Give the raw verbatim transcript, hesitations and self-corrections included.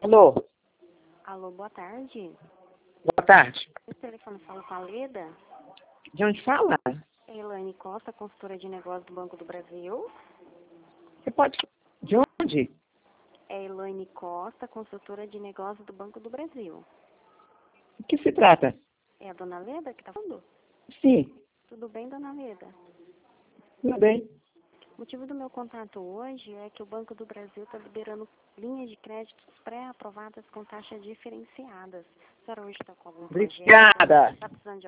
Alô, Alô, boa tarde. boa tarde. Esse telefone fala com a Leda. De onde fala? É Elaine Costa, consultora de negócios do Banco do Brasil. Você pode... De onde? É Elaine Costa, consultora de negócios do Banco do Brasil. O que se trata? É a dona Leda que está falando? Sim, Tudo bem, dona Leda? tudo bem. O motivo do meu contato hoje é que o Banco do Brasil está liberando linhas de créditos pré-aprovadas com taxas diferenciadas. A senhora hoje está com algum projeto? Obrigada. Está precisando de